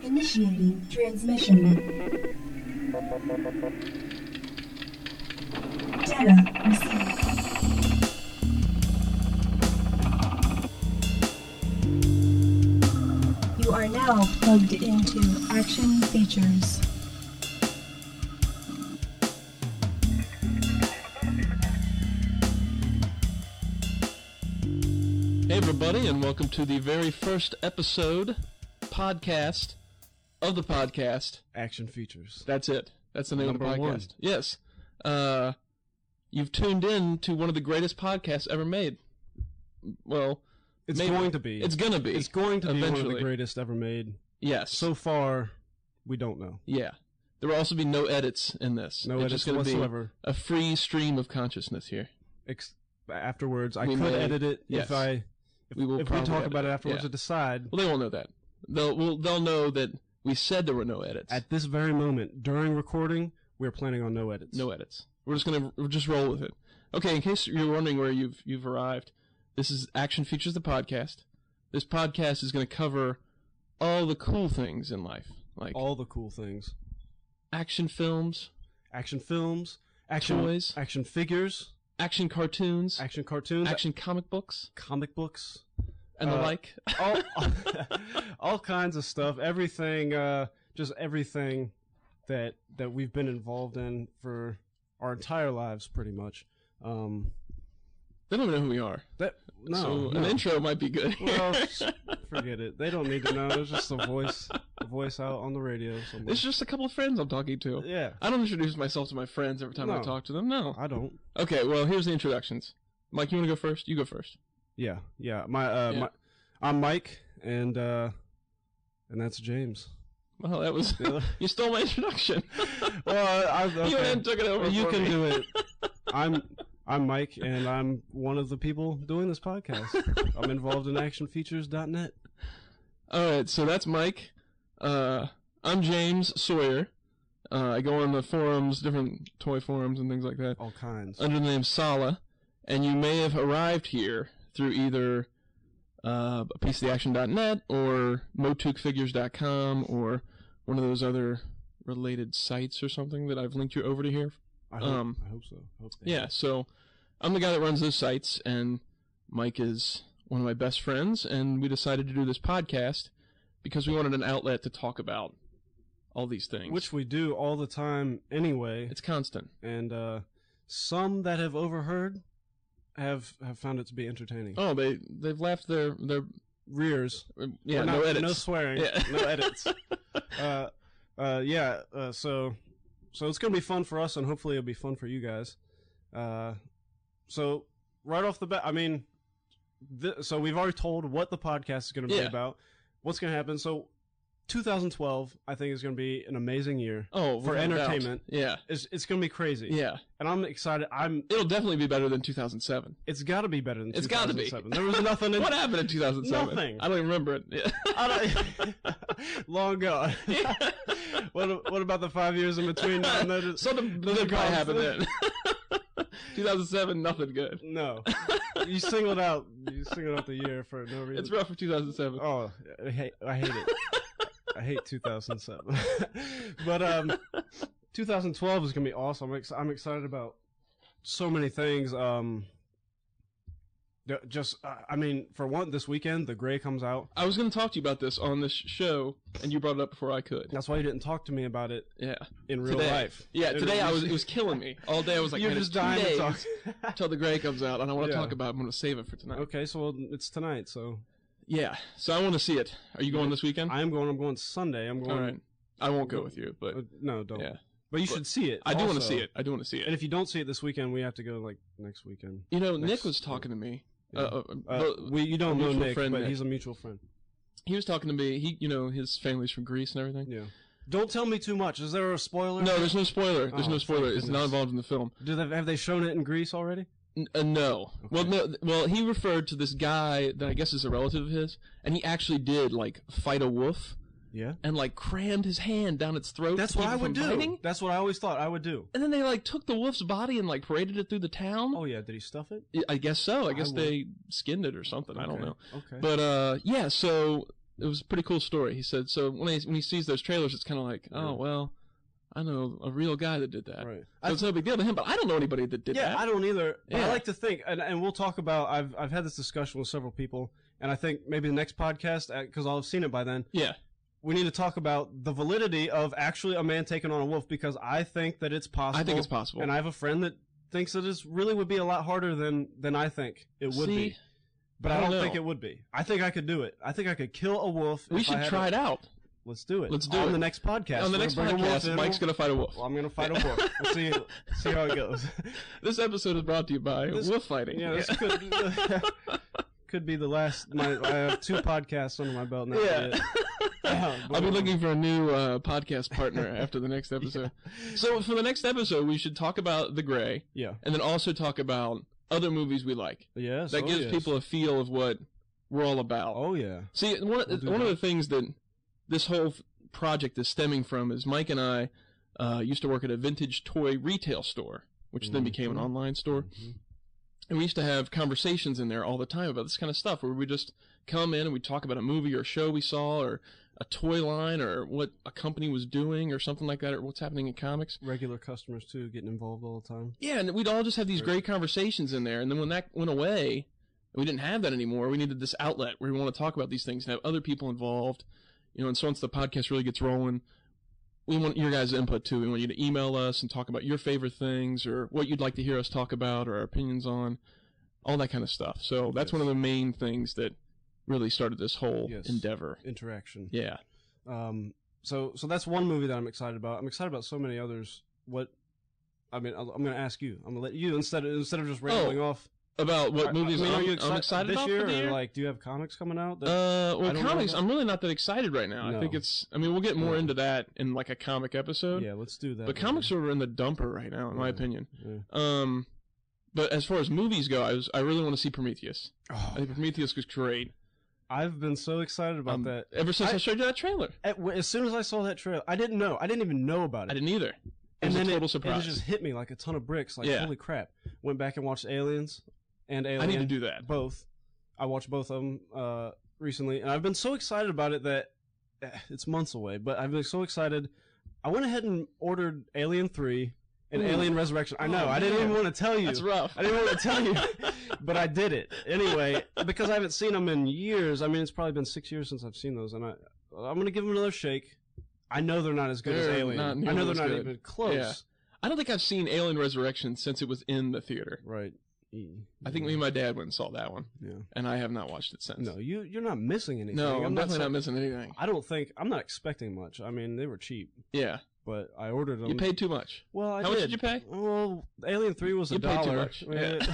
Initiating transmission. Data received. You are now plugged into Action Features. Hey everybody, and welcome to the very first podcast of the podcast. Action Features. That's it. That's the name of the Number podcast. one. Yes. You've tuned in to one of the greatest podcasts ever made. Well, It's maybe. going to be. It's gonna be. It's going to be one of eventually. the greatest ever made. Yes. So far, we don't know. Yeah. There will also be no edits in this. No it's edits just gonna whatsoever. Be a free stream of consciousness here. Afterwards, I We could may- edit it yes. if We will we probably talk edit about it it, afterwards yeah. to decide. Well, they won't know that. They'll know that we said there were no edits. At this very moment, during recording, we're planning on no edits. No edits. We're just roll with it. Okay, in case you're wondering where you've arrived, this is Action Features, the podcast. This podcast is going to cover all the cool things in life, like All the cool things. action films, Action films, action Toys. action figures, action cartoons, action cartoons, action comic books, comic books, and the like. all kinds of stuff. Everything, just everything that we've been involved in for our entire lives, pretty much. They don't even know who we are. No, An intro might be good. Well, forget it. They don't need to know. It's just a voice out on the radio somewhere. It's just a couple of friends I'm talking to. Yeah, I don't introduce myself to my friends every time I No. talk to them. No. I don't. Okay, well, here's the introductions. Mike, you want to go first? You go first. Yeah. Yeah. I'm Mike, and that's James. Well, that was you stole my introduction. Well, You okay. went and took it over. You for can me. do it. I'm Mike, and I'm one of the people doing this podcast. I'm involved in actionfeatures.net. All right, so that's Mike. I'm James Sawyer. I go on the forums, different toy forums and things like that, All kinds. under the name Sala, and you may have arrived here through either a piece of the action.net or motukfigures.com or one of those other related sites or something that I've linked you over to here. I hope so. Yeah, so I'm the guy that runs those sites, and Mike is one of my best friends, and we decided to do this podcast because we wanted an outlet to talk about all these things. Which we do all the time anyway. It's constant. And some that have overheard have found it to be entertaining. Oh, they've laughed their Rears. yeah, Or no edits. No swearing. Yeah. No edits. So it's gonna be fun for us, and hopefully it'll be fun for you guys. So right off the bat, I mean, so we've already told what the podcast is gonna be Yeah. about. What's gonna happen? So 2012, I think, is gonna be an amazing year. Oh, for without a doubt. entertainment. Yeah, It's gonna be crazy. yeah. And I'm excited. It'll definitely be better than 2007. It's got to be better than It's gotta be. 2007. There was nothing in What happened in 2007? Nothing. I don't even remember it. Yeah. Long gone. What about the 5 years in between? Something those good are probably gone. happened then. 2007, nothing good. No, you singled out the year for no reason. It's rough for 2007. Oh, I hate it. I hate 2007. But 2012 is gonna be awesome. I'm excited about so many things. I mean, for one, this weekend, The Gray comes out. I was going to talk to you about this on this show, and you brought it up before I could. That's why you didn't talk to me about it Yeah. in real Today. life. Yeah, today it was killing me. All day I was like, You're man, just it's 2 dying to days talk. until The Gray comes out, and I want to Yeah. talk about it. I'm going to save it for tonight. Okay, so it's tonight. So Yeah, so I want to see it. Are you going this weekend? I'm going Sunday. I'm going. All right. I won't go with you, but No, don't. yeah. But you should see it. I do want to also. see it. I do want to see it. And if you don't see it this weekend, we have to go like next weekend. You know, Nick next- was talking to me. Yeah. But You don't a know mutual Nick, friend, but Nick. he's a mutual friend. He was talking to me. His family's from Greece and everything. Yeah. Don't tell me too much. Is there a spoiler? No, there's no spoiler. There's Oh, no spoiler. thank It's not goodness. involved in the film. Have they shown it in Greece already? No. Okay. Well, no. Well, he referred to this guy that I guess is a relative of his, and he actually did like fight a wolf Yeah. and like crammed his hand down its throat. That's to what keep I it would from do. biting. That's what I always thought I would do. And then they like took the wolf's body and like paraded it through the town. Oh yeah, did he stuff it? I guess so. I guess would. they skinned it or something. I don't Okay, know. Okay. But yeah. So it was a pretty cool story. He said, so when he sees those trailers, it's kind of like, oh, well, I know a real guy that did that. Right. So it's no big deal to him, but I don't know anybody that did that. Yeah, I don't either. But Yeah. I like to think, and we'll talk about, I've had this discussion with several people, and I think maybe the next podcast, because I'll have seen it by then, Yeah. we need to talk about the validity of actually a man taking on a wolf, because I think that it's possible. I think it's possible. And I have a friend that thinks that it really would be a lot harder than I think it would See, be. But I I don't don't think know. it would be. I think I could do it. I think I could kill a wolf. we if I should had try it out. Let's do it. Let's do on it. the next podcast. On the We're next gonna bring a wolf podcast, in. Mike's going to fight a wolf. Well, I'm going to fight a wolf. We'll see how it goes. This episode is brought to you by wolf fighting. Yeah, this could be the last. I have 2 podcasts under my belt now. Yeah. I'll be looking for a new podcast partner after the next episode. So for the next episode, we should talk about The Gray, Yeah. and then also talk about other movies we like. Yes. That gives people a feel of what we're all about. Oh yeah. See, one of the things that this whole project is stemming from is Mike and I used to work at a vintage toy retail store, which then became an online store. Mm-hmm. And we used to have conversations in there all the time about this kind of stuff, where we just come in and we talk about a movie or a show we saw, or a toy line, or what a company was doing, or something like that, or what's happening in comics. Regular customers too, getting involved all the time. Yeah, and we'd all just have these great conversations in there. And then when that went away, and we didn't have that anymore, we needed this outlet where we want to talk about these things and have other people involved. And so once the podcast really gets rolling, we want your guys' input too. We want you to email us and talk about your favorite things, or what you'd like to hear us talk about, or our opinions on, all that kind of stuff. So that's one of the main things that really started this whole endeavor. Interaction. Yeah. So that's one movie that I'm excited about. I'm excited about so many others. I'm going to ask you. I'm going to let you, instead of just rambling off. About what movies are you I'm excited this about year, for the year? or like, do you have comics coming out? Well, I don't know comics, about? I'm really not that excited right now. No. I think we'll get more into that in like a comic episode. Yeah, let's do that. But comics are in the dumper right now, in my opinion. Yeah. But as far as movies go, I really want to see Prometheus. Oh, I think Prometheus was great. I've been so excited about that. Ever since I showed you that trailer. As soon as I saw that trailer, I didn't even know about it. I didn't either. It and was then a total surprise. It just hit me like a ton of bricks. Like, Yeah. holy crap. Went back and watched Aliens and Alien. I need to do that. Both. I watched both of them recently, and I've been so excited about it that it's months away, but I've been so excited. I went ahead and ordered Alien 3 and Alien Resurrection. I know, I didn't even want to tell you. That's rough. I didn't want to tell you, but I did it. Anyway, because I haven't seen them in years. I mean, it's probably been 6 years since I've seen those, and I'm going to give them another shake. I know they're not as good as They're Alien. not I nearly know they're as not good. even close. Yeah. I don't think I've seen Alien Resurrection since it was in the theater. Right. I think me and my dad went and saw that one. Yeah. And I have not watched it since. No, you're not missing anything. No, I'm definitely not missing anything. I'm not expecting much. I mean, they were cheap, Yeah. but I ordered them. You paid too much. Well, I How did. much did you pay? Well, Alien 3 was You paid too $1. much.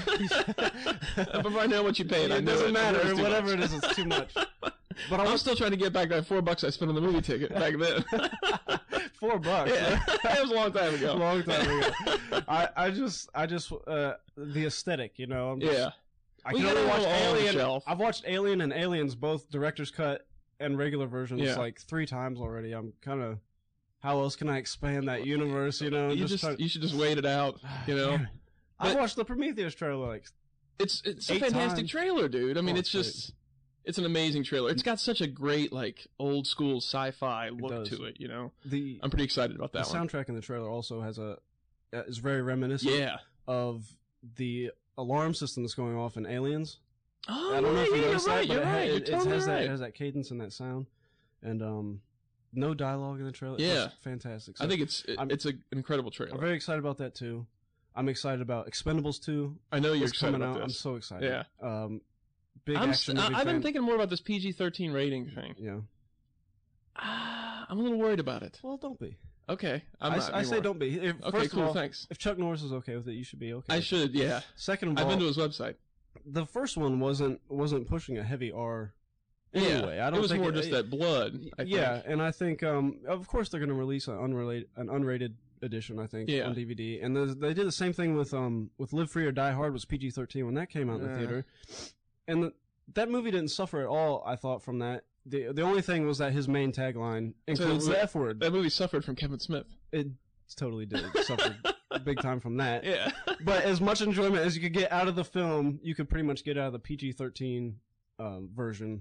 If I know what you paid, I It know doesn't it. matter. It was too Whatever much. it is, it's too much. But I'm still trying to get back that $4 I spent on the movie ticket back then. $4. Yeah. That was a long time ago. A long time ago. I just the aesthetic, you know. Yeah. I We can gotta only watch have it all on the Alien. shelf. I've watched Alien and Aliens, both director's cut and regular versions, Yeah. like 3 times already. I'm kind of. How else can I expand that universe? You know, You should just wait it out. You know, Damn it. I But- watched the Prometheus trailer like it's a 8 fantastic times. trailer, dude. I mean, Oh, it's just it's an amazing trailer. It's got such a great like old school sci-fi look does. to it. You know, the I'm pretty excited about that one. soundtrack in the trailer also has is very reminiscent Yeah. of the alarm system that's going off in Aliens. Oh, I don't know if you you're noticed right. that, You're but right. You're it totally has right. it has that cadence and that sound, and no dialogue in the trailer. Yeah. It's fantastic. So I think it's an incredible I'm trailer. very excited about that too. I'm excited about Expendables 2. I know you're It's excited coming about out. I'm this. so excited. Yeah. Big action movie I've been fan. thinking more about this PG-13 rating thing. Yeah. I'm a little worried about it. Well, don't be. Okay, I say anymore. don't be. Okay, First cool. of all, Thanks. if Chuck Norris is okay with it, you should be okay. I with it. should. Yeah. Second of I've all, been to his website. the first one wasn't pushing a heavy R. Anyway, yeah. I don't it was think more just that blood. I yeah, think. and I think of course they're going to release an unrated edition. I think Yeah. on DVD, and they did the same thing with Live Free or Die Hard was PG-13 when that came out in the theater, and that movie didn't suffer at all. I thought from that. The only thing was that his main tagline includes the F word. That movie suffered from Kevin Smith. It totally did. It suffered big time from that. Yeah. But as much enjoyment as you could get out of the film, you could pretty much get out of the PG-13 version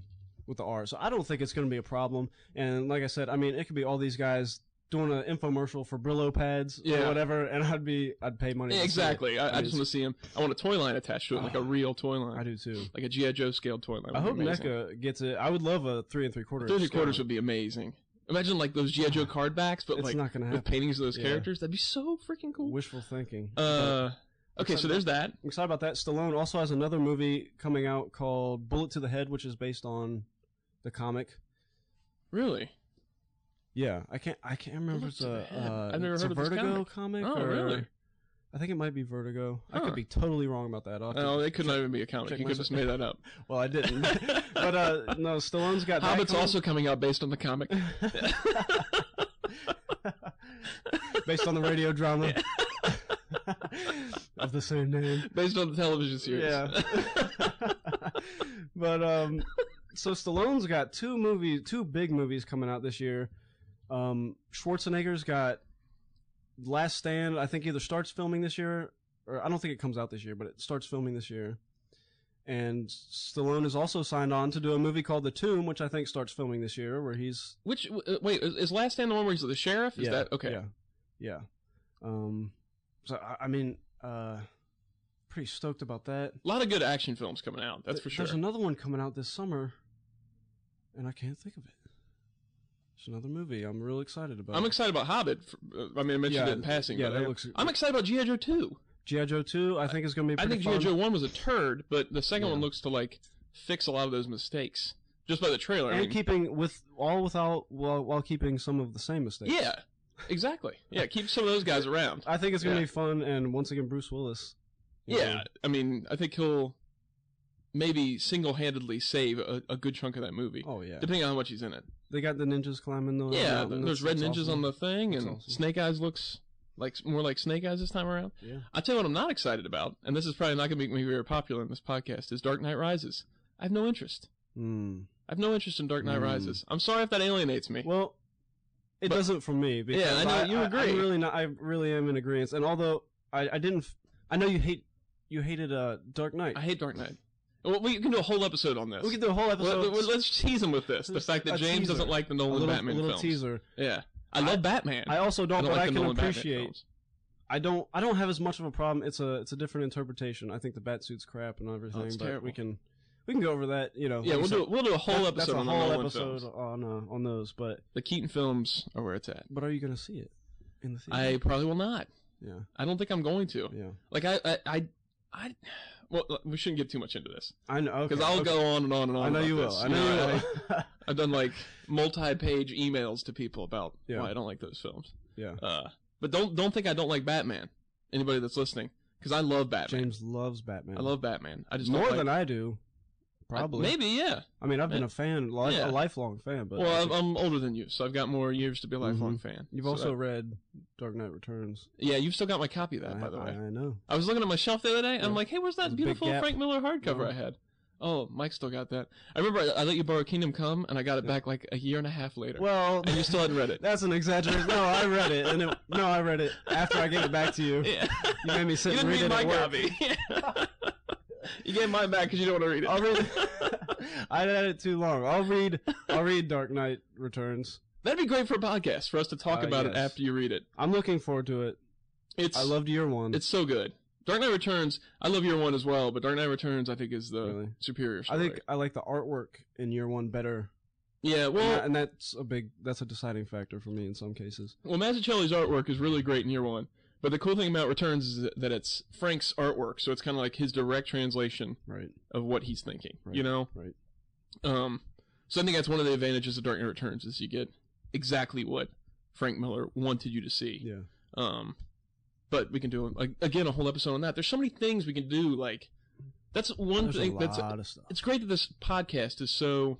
with the R. So I don't think it's going to be a problem. And like I said, I mean, it could be all these guys doing an infomercial for Brillo pads or whatever, and I'd pay money. Yeah, to exactly. see it. I just want to see him. I want a toy line attached to it, like a real toy line. I do too. Like a G.I. Joe scaled toy line. I hope NECA gets it. I would love a 3 3/4. 3 3/4 would be amazing. Imagine like those G.I. Joe card backs, but It's like not gonna with happen. paintings of those characters. That'd be so freaking cool. Wishful thinking. Okay, so there's that. I'm excited about that. Stallone also has another movie coming out called Bullet to the Head, which is based on the comic. Really? Yeah, I can't remember if it's I've never it's heard a of this Vertigo comic. Oh, or, really? I think it might be Vertigo. I Huh. could be totally wrong about that. No, it could not even be a comic. check You could my- just made that up. Well, I didn't. But no, Stallone's got that Hobbit's coming- also coming out based on the comic. based on the radio drama of the same name. Based on the television series. Yeah. But so Stallone's got two big movies coming out this year. Schwarzenegger's got Last Stand. I think either starts filming this year, or I don't think it comes out this year, but it starts filming this year. And Stallone is also signed on to do a movie called The Tomb, which I think starts filming this year, where he's Which wait, is Last Stand the one where he's the sheriff? Is that okay? Yeah. So I mean, pretty stoked about that. A lot of good action films coming out. That's for sure. There's another one coming out this summer, and I can't think of it. It's another movie I'm real excited about. I'm excited about Hobbit. I mean, I mentioned it in passing. Yeah, but that looks. I'm excited about G.I. Joe 2. G.I. Joe 2, I think is going to be I pretty think G.I. fun. Joe 1 was a turd, but the second one looks to like fix a lot of those mistakes just by the trailer. And I mean, keeping while keeping some of the same mistakes. yeah, exactly. Yeah, keep some of those guys around. I think it's going to be fun, and once again, Bruce Willis. you know, Yeah, I mean, I think he'll maybe single-handedly save a good chunk of that movie. Oh yeah. Depending on how much he's in it. They got the ninjas climbing the Yeah, mountain. there's That's red ninjas awesome. on the thing, That's and awesome. Snake Eyes looks like more like Snake Eyes this time around. Yeah. I tell you what I'm not excited about, and this is probably not going to make me very popular in this podcast, is Dark Knight Rises. I have no interest. Hmm. I have no interest in Dark Knight Rises. I'm sorry if that alienates me. Well, it But- doesn't for me. Because Yeah, I know, you agree. I'm really not. I really am in agreement. And although I didn't, I know you hated Dark Knight. I hate Dark Knight. Well, we can do a whole episode on this. We could do a whole episode. Let's tease him with this. The Just fact that a James teaser. doesn't like the Nolan Batman little films. teaser. Yeah. I love Batman. I also don't, but like I the can Nolan Batman appreciate. films. I don't have as much of a problem. It's a different interpretation. I think the Batsuit's crap and everything. it's but terrible. we can go over that. You know. Yeah, like we'll do a whole that's episode a on the whole Nolan episode films. on those. But The Keaton films are where it's at. are you gonna see it in the theater? I probably will not. Yeah. I don't think I'm going to. Yeah. Like well, we shouldn't get too much into this I know. because I'll go on and on and on. I know about you will. this. I know you will. I've done like multi-page emails to people about Yeah. why I don't like those films. Yeah. But don't think I don't like Batman. Anybody that's listening, because I love Batman. James loves Batman. I love Batman. I just more don't like, than I do. Probably. maybe, yeah. I mean, I've been Yeah. a fan, Yeah. a lifelong fan. But Well, I'm older than you, so I've got more years to be a lifelong fan. you've So also read Dark Knight Returns. yeah, you've still got my copy of that, by the way. I know. I was looking at my shelf the other day, and I'm Yeah. like, hey, where's There's that a big beautiful gap. Frank Miller hardcover Yeah. I had? Oh, Mike still got that. I remember I let you borrow Kingdom Come, and I got it back like a year and a half later. Well, and you still hadn't read it. that's an exaggeration. No, I read it, and I read it after I gave it back to you. Yeah. You made me sit You and didn't read read it my at work. copy. You gave mine back because you don't want to read it. I'll read it. I had it too long. I'll read Dark Knight Returns. That'd be great for a podcast for us to talk about it yes. after you read it. I'm looking forward to it. I loved year one. It's so good. Dark Knight Returns. I love Year One as well, but Dark Knight Returns I think is the Really? superior I story. think I like the artwork in year one better. Yeah, well, And that's a deciding factor for me in some cases. well, Mazzucchelli's artwork is really great in Year One, but the cool thing about Returns is that it's Frank's artwork, so it's kind of like his direct translation Right. of what he's thinking. Right. You know. Right. So I think that's one of the advantages of Dark Knight Returns is you get exactly what Frank Miller wanted you to see. Yeah. But we can do like again a whole episode on that. There's so many things we can do. Like that's one There's thing. a That's lot of stuff. it's great that this podcast is so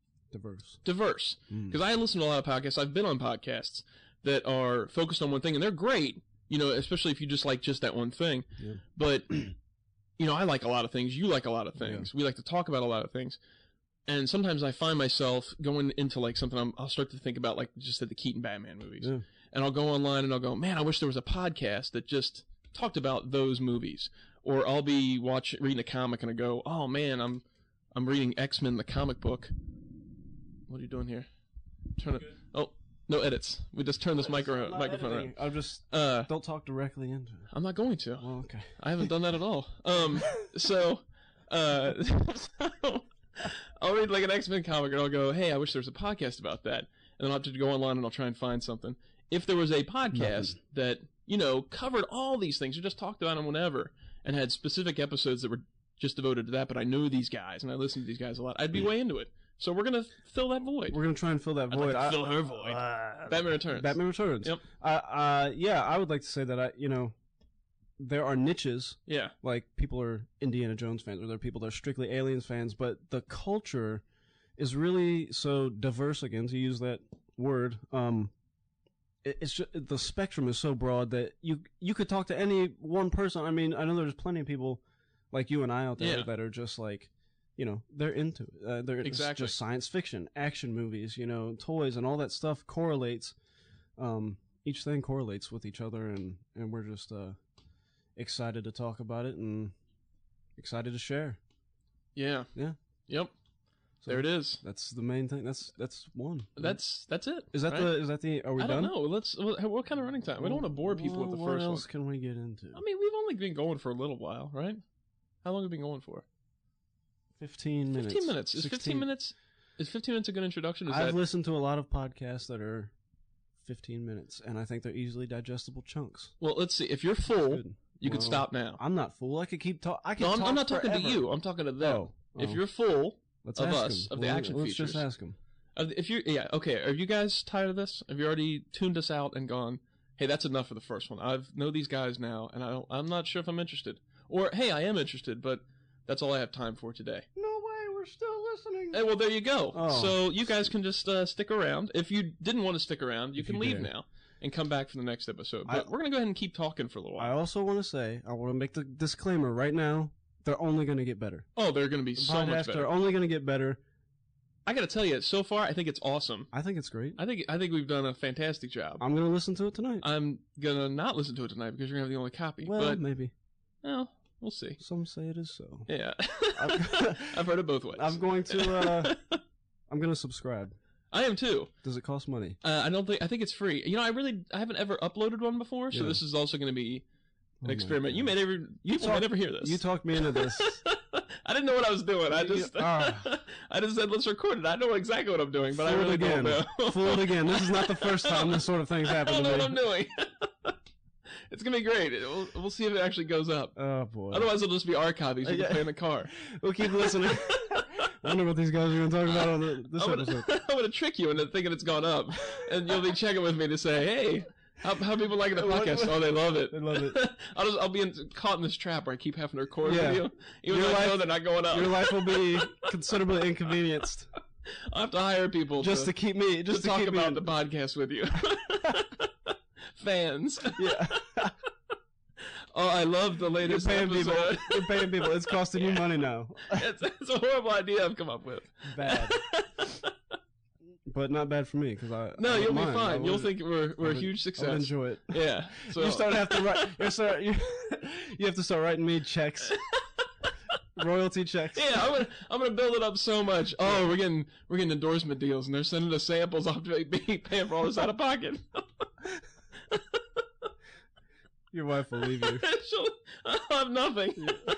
diverse. Mm. Because I listen to a lot of podcasts. I've been on podcasts that are focused on one thing, and they're great. You know, especially if you just like just that one thing. Yeah. But you know, I like a lot of things. You like a lot of things. We like to talk about a lot of things. And sometimes I find myself going into like something I'll start to think about, like just the Keaton Batman movies. Yeah. And I'll go online and I'll go, man, I wish there was a podcast that just talked about those movies. Or I'll be reading a comic and I go, oh man, I'm reading X-Men the comic book, What are you doing here? Turn it. Oh, no edits. We just turn this microphone around. I'm just don't talk directly into it. I'm not going to. Well, okay. I haven't done that at all. So I'll read like an X-Men comic and I'll go, hey, I wish there was a podcast about that. And then I'll have to go online and I'll try and find something. If there was a podcast that, covered all these things, or just talked about them whenever, and had specific episodes that were just devoted to that, but I knew these guys and I listened to these guys a lot, I'd be way into it. So we're going to fill that void. We're going to try and fill that I'd void. like to fill her void. Batman Returns. Batman Returns. Yep. Yeah, I would like to say that there are niches. Yeah. Like people are Indiana Jones fans, or there are people that are strictly Aliens fans, but the culture is really so diverse, again, to use that word. It's just, the spectrum is so broad that you could talk to any one person. I mean, I know there's plenty of people like you and I out there that are just like, they're into it. They're exactly. just science fiction, action movies, toys and all that stuff correlates. Each thing correlates with each other, and we're just excited to talk about it and excited to share. Yeah. Yeah. Yep. So there it is. That's the main thing. That's one. That's it. Is that right? Are we done? I don't know. What kind of running time? We don't want to bore people with the first one. What else can we get into? I mean, we've only been going for a little while, right? How long have we been going for? 15 minutes. 15 minutes. Is 15 minutes a good introduction? I've listened to a lot of podcasts that are 15 minutes, and I think they're easily digestible chunks. Well, let's see. If you're full, you can stop now. I'm not full. I could keep talking. No, I'm not talking to you. I'm talking to them. Oh. If you're full let's of ask us, them. of the action let's features. Let's just ask them. Okay. Are you guys tired of this? Have you already tuned us out and gone, hey, that's enough for the first one. I know these guys now, and I'm not sure if I'm interested. Or, hey, I am interested, but that's all I have time for today. No way, we're still listening. Hey, well, there you go. Oh. So you guys can just stick around. If you didn't want to stick around, you can leave now and come back for the next episode. But we're going to go ahead and keep talking for a little while. I also want to say, I want to make the disclaimer right now, they're only going to get better. Oh, they're going to be so much better. They're only going to get better. I got to tell you, so far, I think it's awesome. I think it's great. I think we've done a fantastic job. I'm going to listen to it tonight. I'm going to not listen to it tonight because you're going to have the only copy. Well, but, maybe. Well, we'll see. Some say it is so. Yeah. I've heard it both ways. I'm going to subscribe. I am too. Does it cost money? I think it's free. I haven't ever uploaded one before, so this is also going to be an experiment. You may never hear this. You talked me into this. I didn't know what I was doing. I just said let's record it. I know exactly what I'm doing, but I really don't know. Fool it again. This is not the first time this sort of thing's happened to me. I don't know what I'm doing. It's gonna be great. We'll see if it actually goes up. Oh boy. Otherwise, it'll just be archived. You can play in the car. We'll keep listening. I wonder what these guys are going to talk about on this episode. I'm gonna trick you into thinking it's gone up, and you'll be checking with me to say, "Hey, how people liking the podcast? Oh, they love it. They love it." I'll be caught in this trap where I keep having to record with you, even though I know they're not going up. Your life will be considerably inconvenienced. I'll have to hire people to keep me to talk about the podcast with you. Fans. Yeah. Oh, I love the latest episode. You're paying people. It's costing you money now. It's a horrible idea I've come up with. Bad. But not bad for me, because you'll be fine. You'll think we're a huge success. I'll enjoy it. Yeah. So you have to write. You have to start writing me checks. Royalty checks. Yeah, I'm gonna build it up so much. Oh, we're getting endorsement deals, and they're sending us samples. I'll be paying for all this out of pocket. Your wife will leave you. I'll have nothing.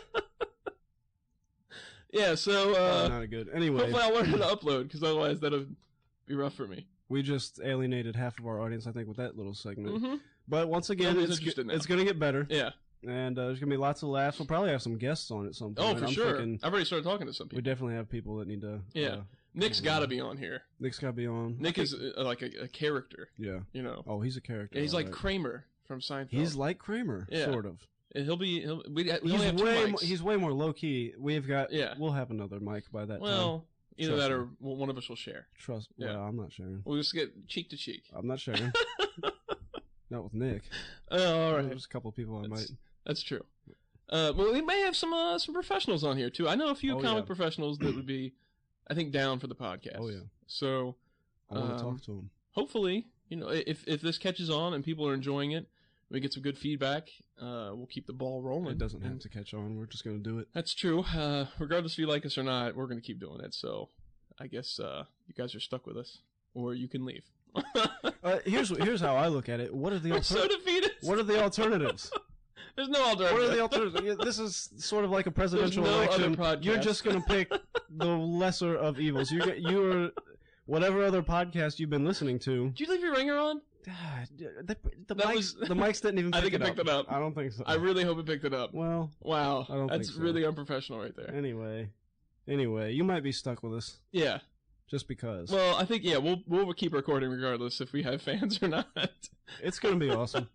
Yeah, so not good. Anyway, hopefully I'll learn how to upload, because otherwise that'll be rough for me. We just alienated half of our audience, I think, with that little segment. Mm-hmm. But once again, it's going to get better. Yeah. And there's going to be lots of laughs. We'll probably have some guests on at some point. Oh, for sure. I've already started talking to some people. We definitely have people that need to... Yeah. Nick's got to be on here. Nick's got to be on. Nick is like a character. Yeah. Oh, he's a character. Yeah, he's like Kramer from Seinfeld. He's like Kramer, sort of. And he's way more low key. We'll have another mic by that time. Well, either that or one of us will share. Trust. Yeah. Well, I'm not sharing. We'll just get cheek to cheek. I'm not sharing. Not with Nick. Oh, all right. There's a couple of people I might. That's true. Well, we may have some professionals on here too. I know a few comic professionals that would be, I think, down for the podcast. Oh yeah. So I want to talk to them. Hopefully, if this catches on and people are enjoying it, we get some good feedback. We'll keep the ball rolling. It doesn't have to catch on. We're just going to do it. That's true. Regardless if you like us or not, we're going to keep doing it. So I guess you guys are stuck with us, or you can leave. Here's how I look at it. What are the We're so defeated. What are the alternatives? There's no alternative. What are the alternatives? This is sort of like a presidential There's no election. other podcast. You're just going to pick the lesser of evils. You're whatever other podcast you've been listening to. Did you leave your ringer on? The That mics didn't even I pick think it picked it up. I don't think so. I really hope it picked it up. Well, Wow. I don't That's think so. really unprofessional right there. anyway, you might be stuck with us Yeah. just because. Well, I think, yeah, we'll keep recording regardless if we have fans or not. It's going to be awesome.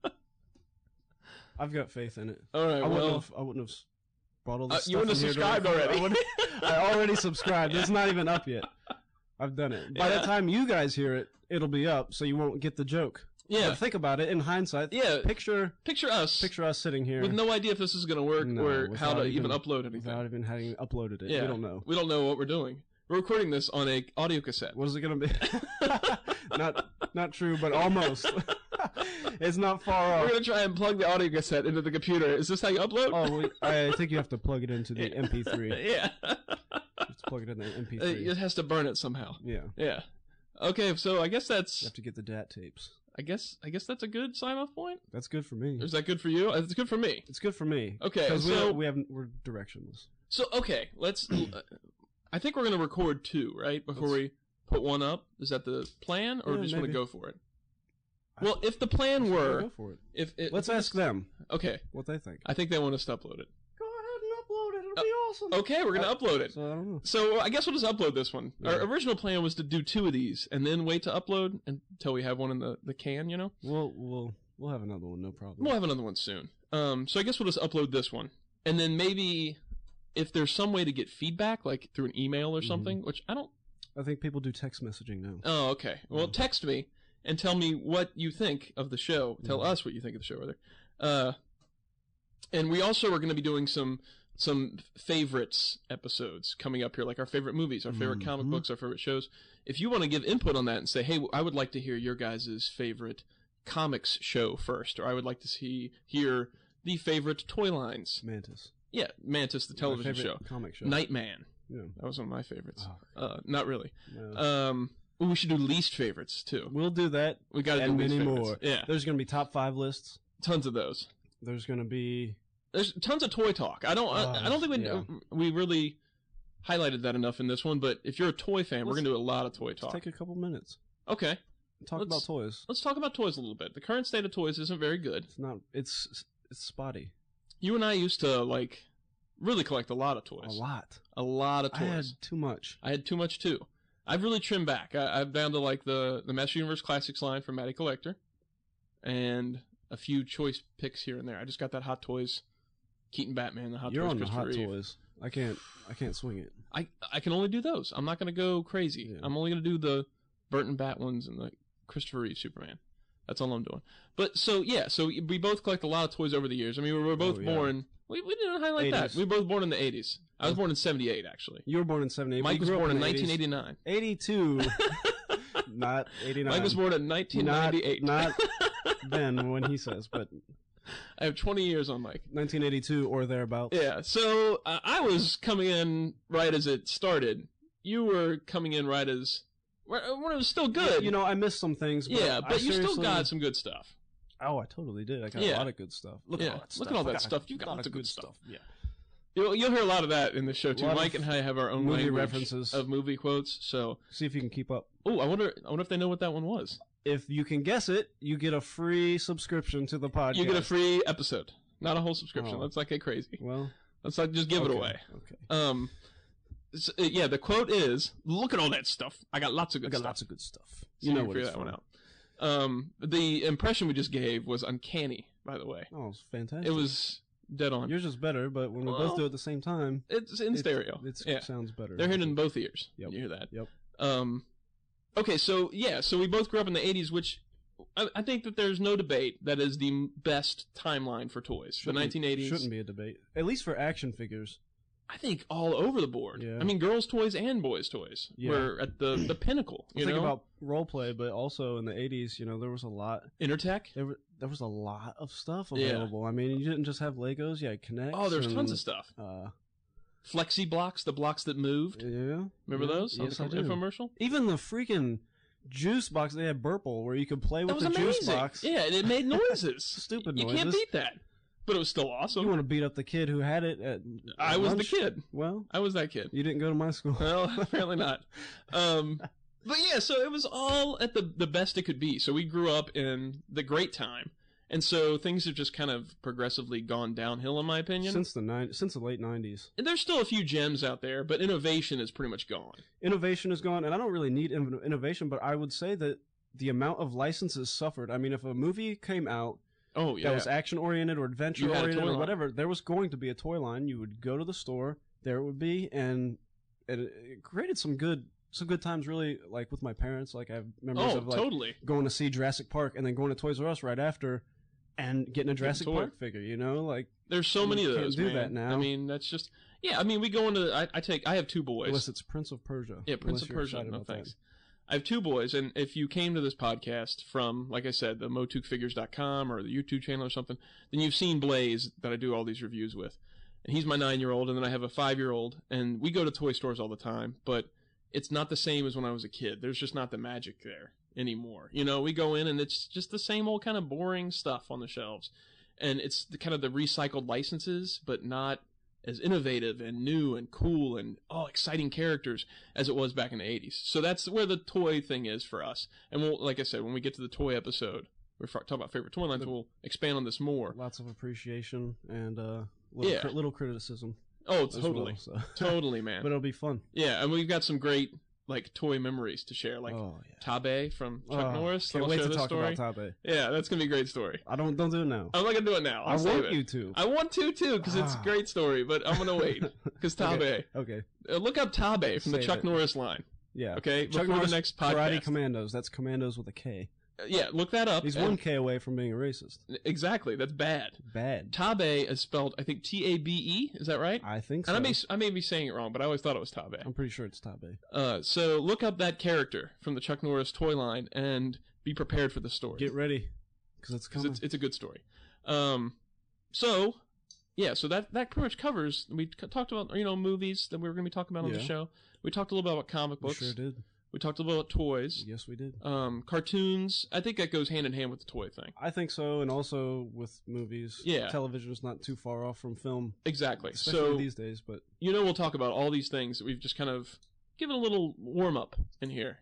I've got faith in it. All right, I well. wouldn't have brought all this stuff You wouldn't have in here to subscribed record. already. I already subscribed. It's not even up yet. I've done it. By the Yeah. time you guys hear it, it'll be up, so you won't get the joke. Yeah. But think about it in hindsight. Yeah. Picture Picture us sitting here with no idea if this is going to work No, or how to without even even- upload anything. without even having uploaded it. Yeah. We don't know. We don't know what we're doing. We're recording this on a audio cassette. What is it going to be? not true, but almost. It's not far We're off. going to try and plug the audio cassette into the computer. Is this how you upload? Oh, I think you have to plug it into the MP3. Yeah. Just plug it in the MP3. It has to burn it somehow. Yeah. Yeah. Okay, so I guess You that's have to get the DAT tapes. I guess that's a good sign off point. That's good for me. Is that good for you? It's good for me. It's good for me. Okay, Because so we're directionless. so okay, let's. I think we're gonna record 2, right? Before Let's- we put one up. Is that the plan, or Yeah, just want to maybe. go for it? Well, if the plan were, Go for it. if it, Let's ask them Okay, what they think. I think they want us to upload it. Go ahead and upload it. It'll be awesome. Okay, we're gonna upload it. So I don't know. So I guess we'll just upload this one. Yeah. Our original plan was to do 2 of these and then wait to upload until we have one in the can. You know, We'll have another one, no problem. we'll have another one soon. So I guess we'll just upload this one, and then maybe if there's some way to get feedback, like through an email or something, which I don't. I think people do text messaging now. Oh, okay. Well, text me and tell me what you think of the show. Tell us what you think of the show, rather. And we also are going to be doing some favorites episodes coming up here, like our favorite movies, our favorite comic books, our favorite shows. If you want to give input on that and say, hey, I would like to hear your guys' favorite comics show first, or I would like to hear the favorite toy lines. Mantis. Yeah, Mantis, the television My favorite show. comic show. Nightman. Yeah. That was one of my favorites. Oh, Not really. No. We should do least favorites too. We'll do that. We got to do And least many favorites. more. Yeah, There's going to be top 5 lists. tons of those. There's going to be. There's tons of toy talk. I don't think yeah. we really highlighted that enough in this one. But if you're a toy fan, we're Let's- gonna do a lot of toy Let's talk. take a couple minutes. Okay, Talk Let's- about toys. let's talk about toys a little bit. The current state of toys isn't very good. It's not. It's spotty. You and I used to really collect a lot of toys. A lot. A lot of I had toys. too much. I had too much too. I've really trimmed back. I'm down to the Master Universe Classics line from Matty Collector, and a few choice picks here and there. I just got that Hot Toys Keaton Batman, the Hot You're Toys on the Christopher hot Reeve. toys. I can't swing it. I can only do those. I'm not going to go crazy. Yeah. I'm only going to do the Burton Bat ones and the Christopher Reeve Superman. That's all I'm doing. But so we both collect a lot of toys over the years. I mean, we were both yeah. born. We didn't highlight 80s. that. We were both born in the 80s. I was born in 78, actually. You were born in 78. Mike We was grew up born in the 80s. 1989. 82. Not 89. Mike was born in 1998. Not then when he says, but I have 20 years on Mike. 1982 or thereabouts. Yeah, so I was coming in right as it started. You were coming in right as when it was still good. You know, I missed some things. But yeah, I but you still seriously- got some good stuff. Oh, I totally did. I got Yeah. a lot of good stuff. Look Yeah, at all that stuff. look at all I that got stuff. You've got a lot lots of good stuff. Yeah. You'll hear a lot of that in the show too. A lot Mike of and I have our own movie language references. of movie quotes. So, See if you can keep up. I wonder if they know what that one was. If you can guess it, you get a free subscription to the podcast. You get a free episode, not a whole subscription. Oh. Let's not get crazy. Well, Let's not just give it okay, away. Okay. Yeah, the quote is, "Look at all that stuff. I got lots of I good got stuff." lots of good stuff. So You know can what figure it's that one for. out. The impression we just gave was uncanny, by the way. Oh, it's fantastic. It was dead on. Yours is better, but when we Well, both do it at the same time, It's in stereo. It Yeah. sounds better. They're hearing in both ears. Yep. You hear that? Yep. Okay, so we both grew up in the 80s, which I think that there's no debate that is the best timeline for toys. The 1980s. Shouldn't be a debate. At least for action figures. I think all over the board. Yeah. I mean, girls' toys and boys' toys Yeah. were at the pinnacle. You Think know? about role play, but also in the 80s, there was a lot. Intertech. There was a lot of stuff Yeah. available. I mean, you didn't just have Legos. You had Kinects. Oh, there's and, tons of stuff. Flexi blocks, the blocks that moved. Yeah. Remember those? Yes, on I the do. infomercial? Even the freaking juice box, they had Burple, where you could play That with was the amazing. juice box. Yeah, and it made noises. Stupid You noises. can't beat that. But it was still awesome. You want to beat up the kid who had it at I was the lunch? kid. Well, I was that kid. you didn't go to my school. Well, apparently not. But yeah, so it was all at the best it could be. So we grew up in the great time. And so things have just kind of progressively gone downhill, in my opinion. Since the late 90s. And there's still a few gems out there, but innovation is pretty much gone. Innovation is gone, and I don't really need innovation, but I would say that the amount of licenses suffered. I mean, if a movie came out Oh, yeah. that was action-oriented or You had a adventure-oriented toy or line. whatever, there was going to be a toy line. You would go to the store, there it would be, and it created some good times, really, like with my parents. Like, I have memories Oh, of, like, totally. going to see Jurassic Park and then going to Toys R Us right after and getting a Jurassic toy. Park figure, you know? Like, There's so You many of can't those, do man. that now. I mean, that's just... Yeah, I mean, we go into... I have two boys. unless it's Prince of Persia. Yeah, Prince Unless of you're Persia. excited No, about that. thanks. I have two boys, and if you came to this podcast from, like I said, the motukfigures.com or the YouTube channel or something, then you've seen Blaze that I do all these reviews with. And he's my 9-year-old, and then I have a 5-year-old, and we go to toy stores all the time, but it's not the same as when I was a kid. There's just not the magic there anymore. You know, we go in, and it's just the same old kind of boring stuff on the shelves. And it's kind of the recycled licenses, but not as innovative and new and cool and exciting characters as it was back in the 80s. So that's where the toy thing is for us. And we'll, like I said, when we get to the toy episode, we're talking about favorite toy lines, we'll expand on this more. Lots of appreciation and Yeah. little criticism. Oh, as totally. well, so. Totally, man. But it'll be fun. Yeah, and we've got some great like toy memories to share, like oh, yeah. Tabe from Chuck Norris. Can't I'll wait share to this talk story. about Tabe. Yeah, that's gonna be a great story. Don't do it now. I'm not gonna do it now. I I'll save want it. you to. I want to too, because it's a great story. But I'm gonna wait because Tabe. Okay. Look up Tabe from the Save Chuck it. Norris line. Yeah. Okay, Chuck before Norris the next podcast. Karate Commandos. That's Commandos with a K. Yeah, look that up. He's and- 1 K away from being a racist. Exactly, that's bad. Bad. Tabe is spelled, I think, Tabe. Is that right? I think so. And I may be saying it wrong, but I always thought it was Tabe. I'm pretty sure it's Tabe. So look up that character from the Chuck Norris toy line and be prepared for the story. Get ready, because it's 'Cause coming. it's a good story. So that pretty much covers. We talked about movies that we were going to be talking about on the Yeah. show. We talked a little bit about comic We books. sure did. We talked a little about toys. Yes, we did. Cartoons. I think that goes hand in hand with the toy thing. I think so, and also with movies. Yeah. Television's not too far off from film, Exactly. especially So these days. But we'll talk about all these things that we've just kind of given a little warm up in here.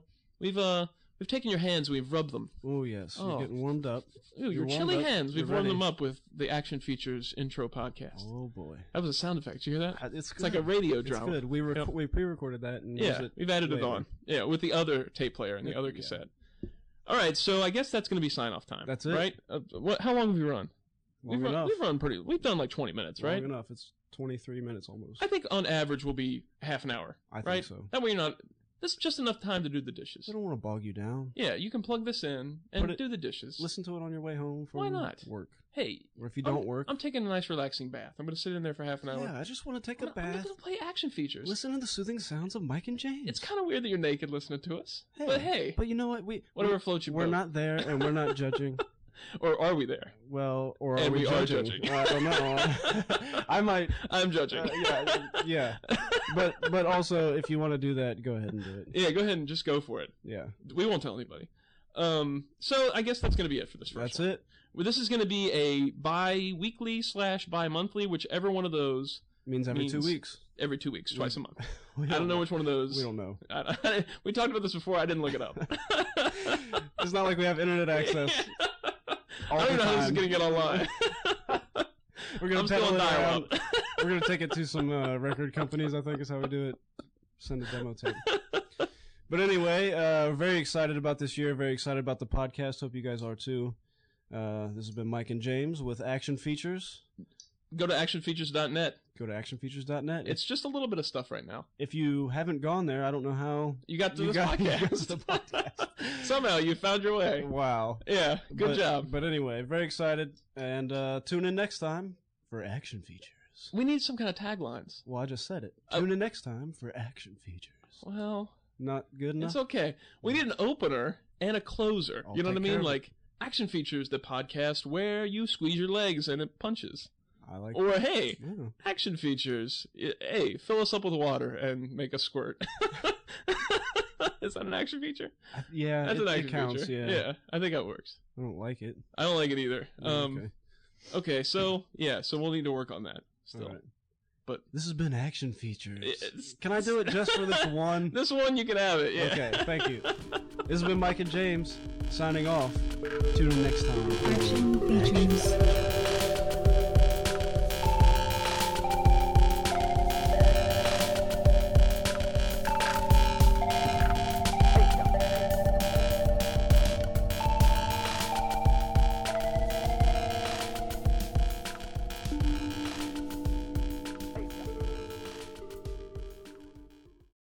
We've taken your hands, we've rubbed them. oh yes, Oh. you're getting warmed up. Ooh, your You're warmed chilly up. hands. We've You're warmed ready. them up with the Action Features intro podcast. Oh boy, That was a sound effect. Did you hear that? it's It's like a radio It's drama. good. We Yep. we pre-recorded that and used Yeah, it we've added it later. on. Yeah, with the other tape player and the other Yeah. cassette. All right, so I guess that's going to be sign off time. That's it. right? How long have we run? Long We've enough. run pretty. We've done like 20 minutes, right? Long enough. It's 23 minutes almost. I think on average we'll be half an hour. I think right? so. That way you're not. This is just enough time to do the dishes. I don't want to bog you down. Yeah, you can plug this in Put and it- do the dishes. Listen to it on your way home from Why not? work. Hey, Or if you don't work. I'm taking a nice relaxing bath. I'm going to sit in there for half an hour. Yeah, I just want to take a I'm bath. going to play Action Features. Listen to the soothing sounds of Mike and James. It's kind of weird that you're naked listening to us. But hey, But you know what? whatever floats your We're boat. not there and we're not judging. Or are we there? Well, or And are we we are judging? judging. I don't know. I might. I'm judging. Yeah. But also, if you want to do that, go ahead and do it. Yeah, go ahead and just go for it. Yeah. We won't tell anybody. So I guess that's going to be it for this first That's one. it. Well, this is going to be a bi-weekly / bi-monthly, whichever one of those. Means every 2 Means- weeks. Every 2 weeks, twice a month. We I don't know which one of those. We don't know. We talked about this before. I didn't look it up. It's not like we have internet access. All I don't the know how this is time. going to get online. We're gonna I'm still pedal on it around. dial-up. We're gonna take it to some record companies. I think is how we do it. Send a demo tape. But anyway, very excited about this year. Very excited about the podcast. Hope you guys are too. This has been Mike and James with Action Features. Go to actionfeatures.net. Go to actionfeatures.net. It's just a little bit of stuff right now. If you haven't gone there, I don't know how You got to you this got podcast. to the podcast. Somehow you found your way. Wow. Yeah, good job. But anyway, very excited, and tune in next time for Action Features. We need some kind of taglines. Well, I just said it. Tune in next time for Action Features. Well, Not good enough. it's okay. We need an opener and a closer. I'll You know what I take care mean? of it. Like Action Features, the podcast where you squeeze your legs and it punches. I like. Or hey, Yeah. action features. Hey, fill us up with water and make us squirt. Is that an action feature? Yeah, That's an action it counts. feature. Yeah. I think that works. I don't like it. I don't like it either. Okay. Okay, so we'll need to work on that still. All right. But this has been action features. It's- Can I do it just for this one? this one you can have it. Yeah. Okay, thank you. This has been Mike and James signing off. Tune in next time. Action features.